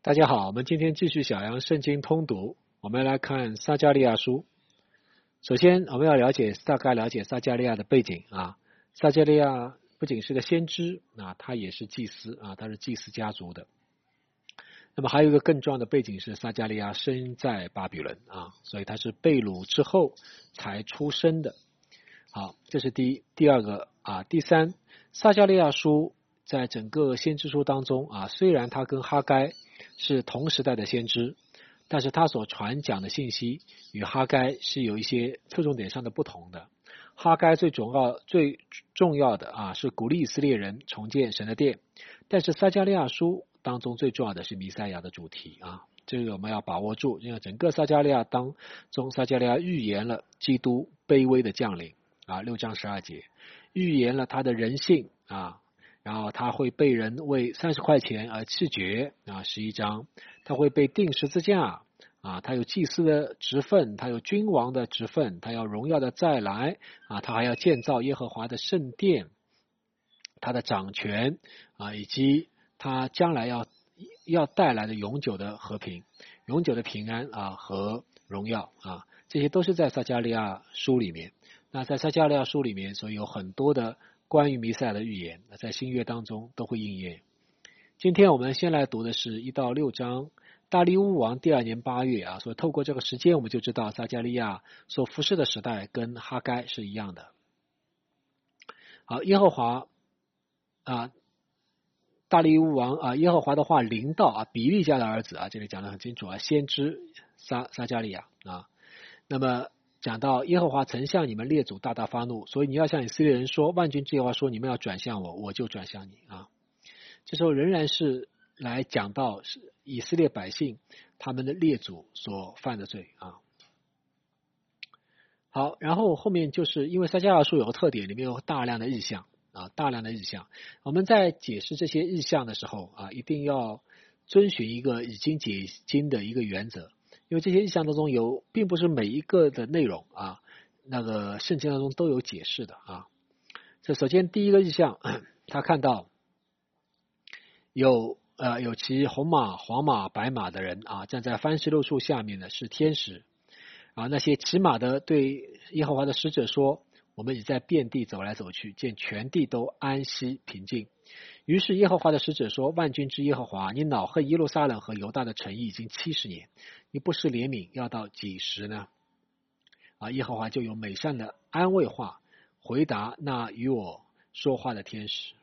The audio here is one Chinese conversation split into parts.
大家好，我们今天继续小羊圣经通读，我们来看撒迦利亚书。首先，我们要大概了解撒迦利亚的背景啊。撒迦利亚不仅是个先知啊，他也是祭司啊，他是祭司家族的。那么还有一个更重要的背景是撒迦利亚生在巴比伦啊，所以他是被掳之后才出生的。好，这是第二个啊。第三，撒迦利亚书在整个先知书当中啊，虽然他跟哈该是同时代的先知，但是他所传讲的信息与哈该是有一些侧重点上的不同的。哈该最重要的啊是鼓励以色列人重建神的殿，但是撒迦利亚书当中最重要的是弥赛亚的主题啊，这个我们要把握住，因为整个撒迦利亚当中，撒迦利亚预言了基督卑微的降临啊，6章12节，预言了他的人性啊。然后他会被人为30块钱而弃绝啊，11章，他会被钉十字架啊，他有祭司的职分，他有君王的职分，他要荣耀的再来啊，他还要建造耶和华的圣殿，他的掌权啊，以及他将来要带来的永久的和平、永久的平安啊和荣耀啊，这些都是在撒迦利亚书里面。那在撒迦利亚书里面，所以有很多的关于弥赛亚的预言，在新约当中都会应验。今天我们先来读的是1到6章。大利乌王第2年8月啊，所以透过这个时间，我们就知道撒迦利亚所服侍的时代跟哈该是一样的。好，耶和华啊，大利乌王啊，耶和华的话临到啊比利家的儿子啊，这里讲得很清楚啊，先知撒迦利亚啊。那么讲到耶和华曾向你们列祖大大发怒，所以你要向以色列人说，万军之耶和华说，你们要转向我，我就转向你啊。这时候仍然是来讲到是以色列百姓他们的列祖所犯的罪啊。好，然后后面就是因为撒迦利亚书有个特点，里面有大量的日象啊，大量的日象。我们在解释这些日象的时候啊，一定要遵循一个以经解经的一个原则，因为这些日象当中并不是每一个的内容啊，那个圣经当中都有解释的啊。这首先第一个日象，他看到有骑红马、黄马、白马的人啊，站在番石榴树下面的是天使啊。那些骑马的对耶和华的使者说：“我们已在遍地走来走去，见全地都安息平静。”于是耶和华的使者说：“万军之耶和华，你恼恨耶路撒冷和犹大的城邑已经70年，你不施怜悯，要到几时呢？”啊，耶和华就有美善的安慰话回答那与我说话的天使。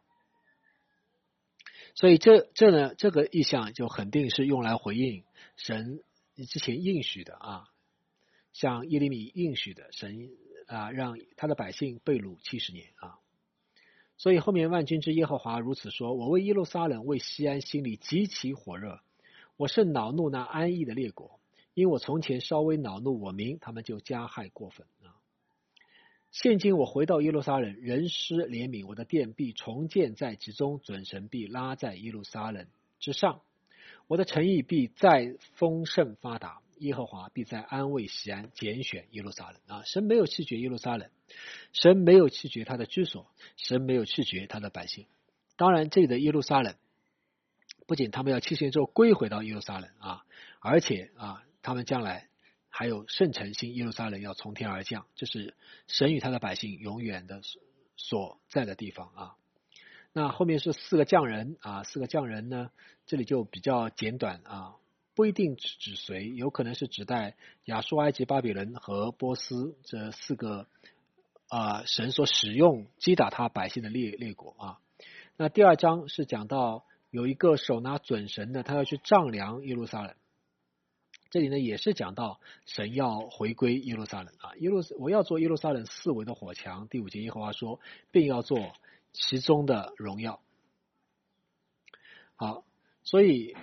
所以这个意象就肯定是用来回应神之前应许的啊，像耶利米应许的神啊，让他的百姓被掳70年啊。所以后面万军之耶和华如此说：我为耶路撒冷为西安心里极其火热，我甚恼怒那安逸的列国，因我从前稍微恼怒我民，他们就加害过分啊。现今我回到耶路撒冷，人施怜悯，我的殿必重建在其中，准神必拉在耶路撒冷之上，我的诚意必再丰盛发达，耶和华必在安慰西安，拣选耶路撒冷啊！神没有弃绝耶路撒冷，神没有弃绝他的居所，神没有弃绝他的百姓。当然，这里的耶路撒冷不仅他们要70年之后归回到耶路撒冷啊，而且啊，他们将来还有圣城新耶路撒冷要从天而降，这是神与他的百姓永远的所在的地方啊。那后面是4个匠人啊，4个匠人呢，这里就比较简短啊，不一定指谁，有可能是指代亚述、埃及、巴比伦和波斯这4个神所使用击打他百姓的列国啊。那第2章是讲到有一个手拿准绳的，他要去丈量耶路撒冷。这里呢也是讲到神要回归耶路撒冷啊，我要做耶路撒冷4围的火墙。第5节耶和华说，并要做其中的荣耀。好，所以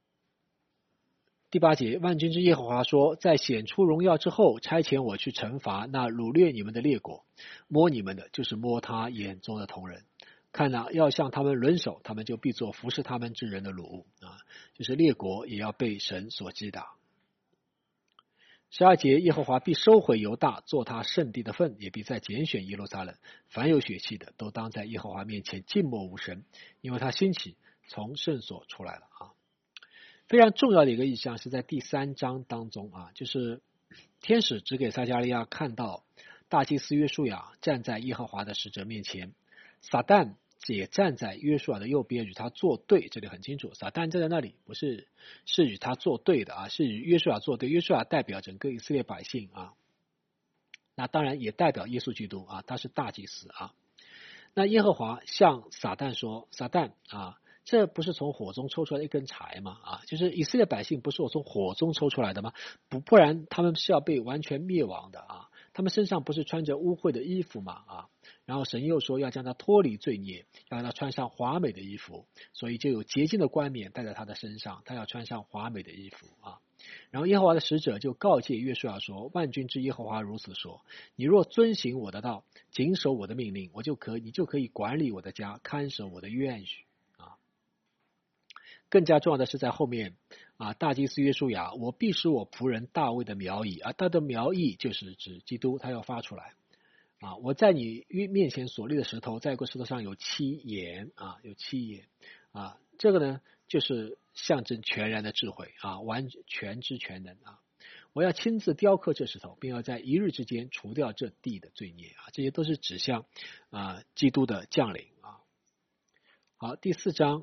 第8节万军之耶和华说，在显出荣耀之后，差遣我去惩罚那掳掠你们的列国，摸你们的就是摸他眼中的瞳人，看哪，要向他们抡手，他们就必做服侍他们之人的掳物啊，就是列国也要被神所击打。12节耶和华必收回犹大，做他圣地的份，也必再拣选耶路撒冷。凡有血气的，都当在耶和华面前静默无声，因为他兴起从圣所出来了啊。 非常重要的一个意象是在第3章当中啊，就是天使指给撒迦利亚看到大祭司约书亚站在耶和华的使者面前，撒旦也站在约书亚的右边与他作对，这里很清楚，撒旦站在那里不是与他作对的啊，是与约书亚作对，约书亚代表整个以色列百姓啊，那当然也代表耶稣基督啊，他是大祭司啊。那耶和华向撒旦说，撒旦啊，这不是从火中抽出来的一根柴吗？啊，就是以色列百姓不是我从火中抽出来的吗？不然他们是要被完全灭亡的啊，他们身上不是穿着污秽的衣服吗？啊，然后神又说要将他脱离罪孽，要让他穿上华美的衣服，所以就有洁净的冠冕戴在他的身上，他要穿上华美的衣服啊。然后耶和华的使者就告诫约书亚说，万军之耶和华如此说，你若遵行我的道，谨守我的命令，你就可以管理我的家，看守我的院宇啊。更加重要的是在后面啊，大祭司约书亚，我必使我仆人大卫的苗裔啊，他的苗裔就是指基督，他要发出来啊。我在你面前所立的石头，在一个石头上有7眼啊，有7眼啊，这个呢就是象征全然的智慧啊，全知全能啊。我要亲自雕刻这石头，并要在一日之间除掉这地的罪孽啊，这些都是指向啊基督的降临啊。好，第4章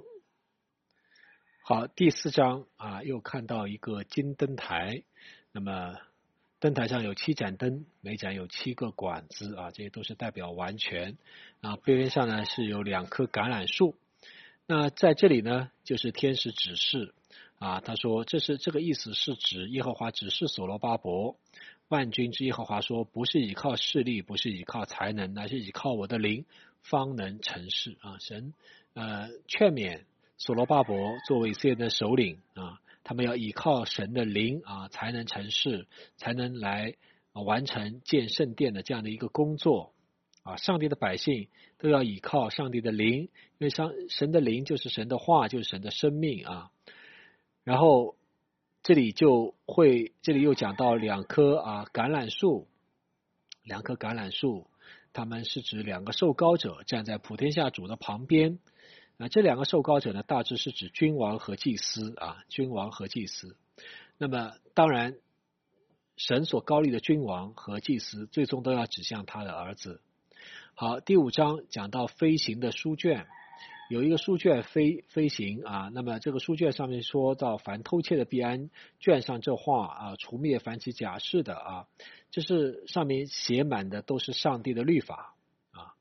啊，又看到一个金灯台，那么灯台上有7盏灯，每盏有7个管子啊，这些都是代表完全啊。边上呢是有2棵橄榄树。那在这里呢，就是天使指示啊，他说这个意思是指耶和华指示所罗巴伯，万军之耶和华说，不是依靠势力，不是依靠才能，乃是依靠我的灵，方能成事啊。神劝勉所罗巴伯作为以色列的首领啊，他们要依靠神的灵啊，才能成事，才能来完成建圣殿的这样的一个工作啊。上帝的百姓都要依靠上帝的灵，因为神的灵就是神的话，就是神的生命啊。然后这里又讲到2棵橄榄树，2棵橄榄树，他们是指2个受膏者站在普天下主的旁边。这2个受膏者呢，大致是指君王和祭司啊，君王和祭司。那么当然，神所膏立的君王和祭司，最终都要指向他的儿子。好，第5章讲到飞行的书卷，有一个书卷飞行啊，那么这个书卷上面说到，凡偷窃的必安卷上这话啊，除灭凡起假誓的啊，就是上面写满的都是上帝的律法啊，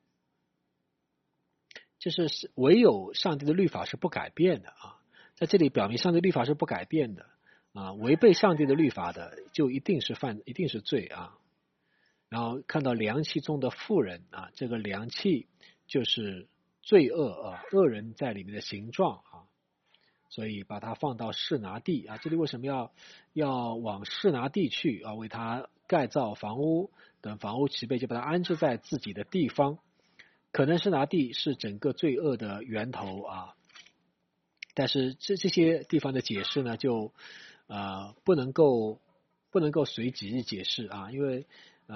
就是唯有上帝的律法是不改变的啊，在这里表明上帝律法是不改变的啊，违背上帝的律法的就一定是罪啊。然后看到量器中的妇人啊，这个量器就是罪恶啊，恶人在里面的形状啊，所以把它放到示拿地啊。这里为什么要往示拿地去啊？为他盖造房屋，等房屋齐备，就把它安置在自己的地方。可能示拿地是整个罪恶的源头啊，但是这些地方的解释呢，就不能够随即解释啊，因为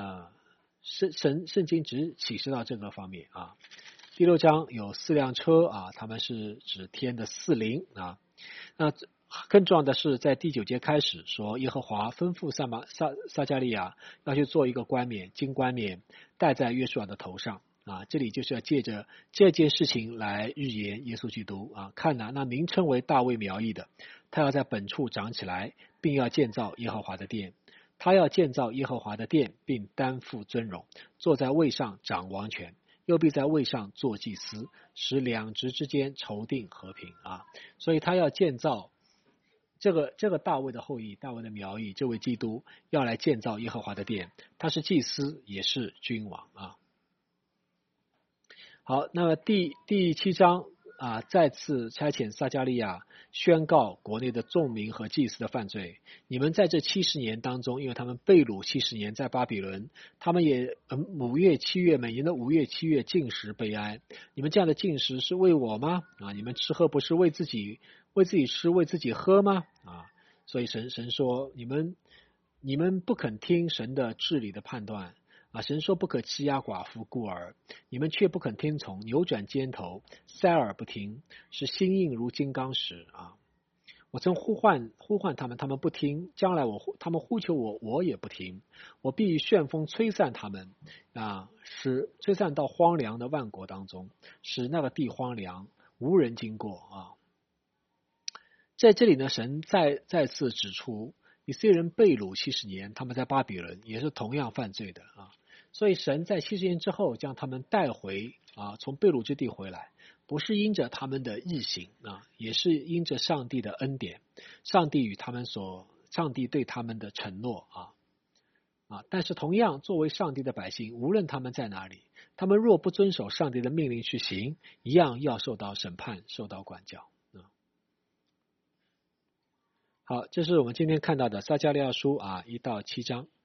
圣经只启示到这个方面啊。第6章有4辆车啊，他们是指天的4灵啊。那更重要的是，在第9节开始说，耶和华吩咐撒迦利亚要去做一个冠冕，金冠冕戴在约书亚的头上啊。这里就是要借着这件事情来预言耶稣基督啊。看哪，那名称为大卫苗裔的，他要在本处长起来，并要建造耶和华的殿。他要建造耶和华的殿，并担负尊荣，坐在位上掌王权，又必在位上做祭司，使2职之间筹定和平啊。所以他要建造这个大卫的后裔，大卫的苗裔，这位基督要来建造耶和华的殿，他是祭司，也是君王啊。好，那么第7章啊，再次差遣撒迦利亚宣告国内的众民和祭司的犯罪。你们在这70年当中，因为他们被掳70年在巴比伦，他们也5月7月每年的5月7月禁食悲哀。你们这样的禁食是为我吗？啊，你们吃喝不是为自己吃为自己喝吗？啊，所以神说你们不肯听神的治理的判断。神说不可欺压寡妇孤儿，你们却不肯听从，扭转肩头，塞耳不听，是心硬如金刚石啊。 我曾呼唤他们，他们不听；将来他们呼求我，我也不听。我必旋风吹散他们，使吹散到荒凉的万国当中，使那个地荒凉，无人经过啊。在这里呢，神再次指出，以色列人被掳70年，他们在巴比伦也是同样犯罪的啊。所以神在70年之后将他们带回从被掳之地回来。不是因着他们的义行也是因着上帝的恩典，上帝对他们的承诺但是同样作为上帝的百姓，无论他们在哪里，他们若不遵守上帝的命令去行，一样要受到审判，受到管教好，这是我们今天看到的撒迦利亚书1到7章。